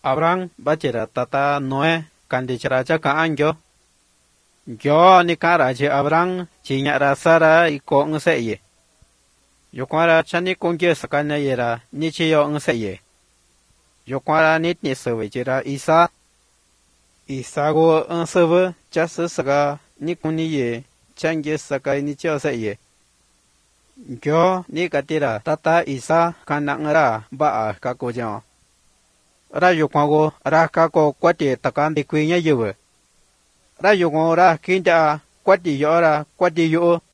Abraham bachera tata Noé kandichara chaka anjo. Yo ni kara che Abraham chiñara Sara iko ngse. Yokwara chani kongye sakanya yera ni chiyo ngse. Yokwara nitni sewe jira Isa. Isago ngsewe chasa saka ni kuni ye changye saka ni chiyo se. Yo ni katira tata Isa kanangara baa kako jao. Ra yokwago ra kako kwati takandi kwinya yewe. Ra yokwago ra kinja kwati yora kwati yo